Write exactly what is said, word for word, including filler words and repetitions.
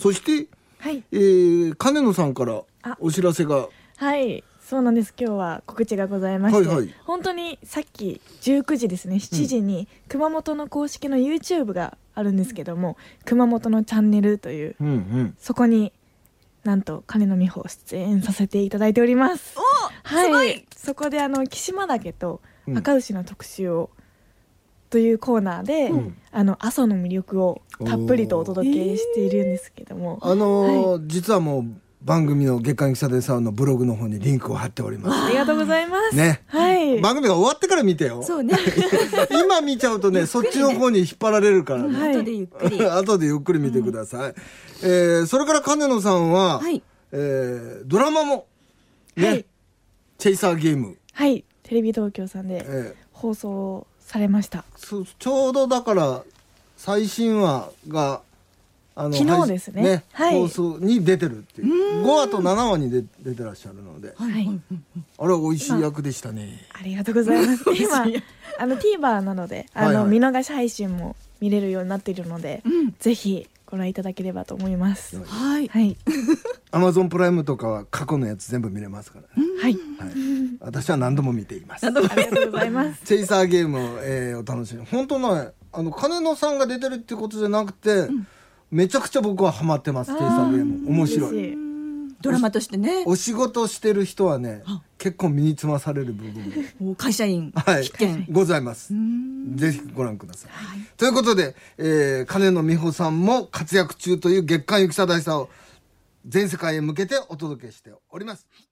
そして、 はいえー、金野さんからお知らせが。 はい、そうなんです。今日は告知がございまして、 はいはい、 本当にさっきじゅうくじですね、しちじに熊本の公式の YouTube があるんですけども、熊本のチャンネルという、 うんうん、 そこになんと金野美穂出演させていただいております。 お、 はい、 すごい。 そこであの木島岳と赤牛の特集を、うん、というコーナーで、うん、あの阿蘇の魅力をたっぷりとお届けしているんですけども、 あのーはい、実はもう番組の月刊キサデさんのブログの方にリンクを貼っております。 ありがとうございます、 ね、 はい、 番組が終わってから見てよ。 そうね今見ちゃうとねそっちの方に引っ張られるからね、 はい、後でゆっくり後でゆっくり見てください、うん、えー、それから金野さんは、はい、えー、ドラマも、ね、はい、チェイサーゲーム、 はい、テレビ東京さんで放送されました、 えー、ちょうどだから最新話があの昨日ですね、 ね、 はい、 放送に出てるっていうごわとななわに出てらっしゃるので、 はい、 あれは美味しい役でしたね。 ありがとうございます今あの TVer なのであの、はいはい、見逃し配信も見れるようになっているので、うん、ぜひご覧いただければと思います。 はい、 はい、 Amazon プライムとかは過去のやつ全部見れますから、ね、 はい、はい、 私は何度も見ています。 ありがとうございますチェイサーゲームを、えー、お楽しみ。本当ね、あの金野さんが出てるっていうことじゃなくて、うん、めちゃくちゃ僕はハマってます。チェイサーゲーム面白い。 ドラマとしてね、 お仕事してる人はね結構身につまされる部分会社員必見、 はい、ございます。ぜひご覧ください、はい、ということで、えー、金野美穂さんも活躍中という月刊ゆきさ大さを全世界へ向けてお届けしております。